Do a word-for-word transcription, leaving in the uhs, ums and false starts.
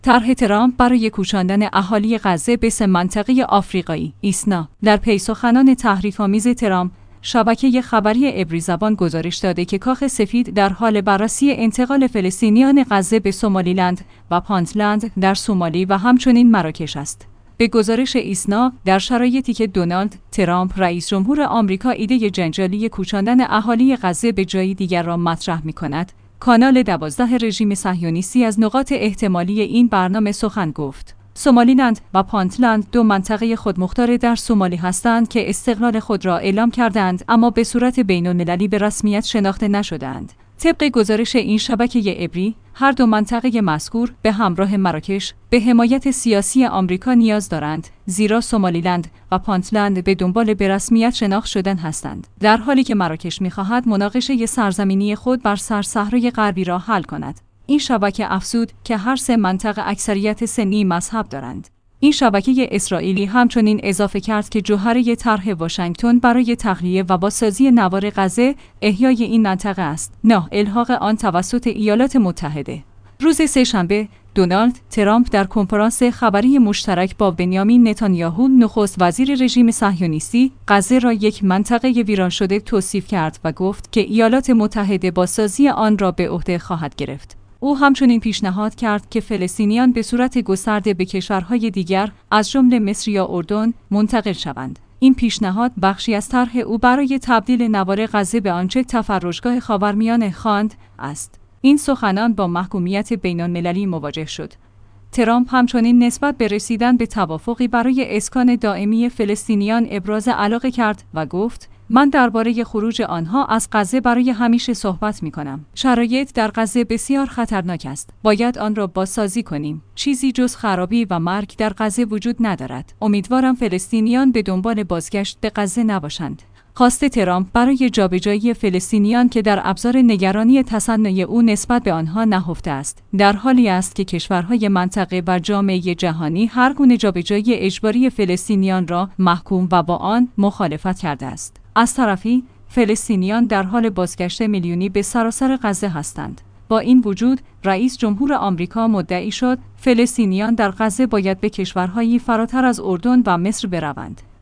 طرح ترامپ برای کوچاندن اهالی غزه به سه منطقه آفریقایی ایسنا. در پی سخنان تحریف‌آمیز ترامپ، شبکه خبری عبری زبان گزارش داده که کاخ سفید در حال بررسی انتقال فلسطینیان غزه به سومالیلند و پانتلند در سومالی و همچنین مراکش است. به گزارش ایسنا، در شرایطی که دونالد ترامپ رئیس جمهور آمریکا ایده جنجالی کوچاندن اهالی غزه به جایی دیگر را مطرح می‌کند، کانال دوازده رژیم صهیونیستی از نقاط احتمالی این برنامه سخن گفت. سومالیلند و پانتلند دو منطقه خودمختار در سومالی هستند که استقلال خود را اعلام کردند، اما به صورت بین‌المللی به رسمیت شناخته نشدند. طبق گزارش این شبکه عبری، هر دو منطقه مذکور به همراه مراکش به حمایت سیاسی آمریکا نیاز دارند، زیرا سومالیلند و پانتلند به دنبال به رسمیت شناخت شدن هستند، در حالی که مراکش می‌خواهد مناقشه سرزمینی خود بر سرصحرای غربی را حل کند. این شبکه افزود که هر سه منطقه اکثریت سنی مذهب دارند. این شبکه اسرائیلی همچنین اضافه کرد که جوهره طرح واشنگتن برای تخلیه و بازسازی نوار غزه احیای این منطقه است، نه الحاق آن توسط ایالات متحده. روز سه‌شنبه، دونالد ترامپ در کنفرانس خبری مشترک با بنیامین نتانیاهو، نخست وزیر رژیم صهیونیستی، غزه را یک منطقه ویران شده توصیف کرد و گفت که ایالات متحده بازسازی آن را به عهده خواهد گرفت. او همچنین پیشنهاد کرد که فلسطینیان به صورت گسترده به کشورهای دیگر از جمله مصر یا اردن منتقل شوند. این پیشنهاد بخشی از طرح او برای تبدیل نوار غزه به آنچه تفرجگاه خاورمیانه خواند است. این سخنان با محکومیت بین‌المللی مواجه شد. ترامپ همچنین نسبت به رسیدن به توافقی برای اسکان دائمی فلسطینیان ابراز علاقه کرد و گفت: من درباره خروج آنها از غزه برای همیشه صحبت می کنم. شرایط در غزه بسیار خطرناک است. باید آن را بازسازی کنیم. چیزی جز خرابی و مرگ در غزه وجود ندارد. امیدوارم فلسطینیان به دنبال بازگشت به غزه نباشند. خواست ترامپ برای جابجایی فلسطینیان که در ابزار نگرانی تصنع او نسبت به آنها نهفته است، در حالی است که کشورهای منطقه و جامعه جهانی هر گونه جابجایی اجباری فلسطینیان را محکوم و با آن مخالفت کرده است. از طرفی، فلسطینیان در حال بازگشت میلیونی به سراسر غزه هستند. با این وجود، رئیس جمهور آمریکا مدعی شد فلسطینیان در غزه باید به کشورهایی فراتر از اردن و مصر بروند.